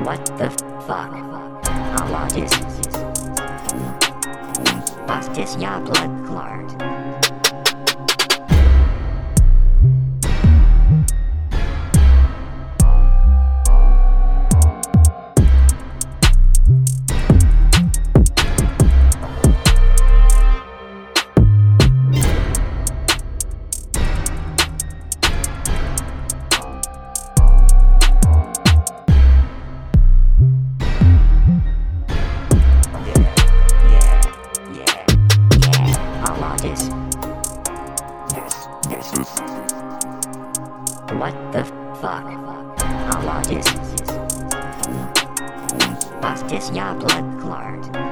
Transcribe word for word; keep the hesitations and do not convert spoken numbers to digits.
What the fuck? Allah is. Was ist ja blood clot? What the fuck? Allah is. Was ist ja blood clot?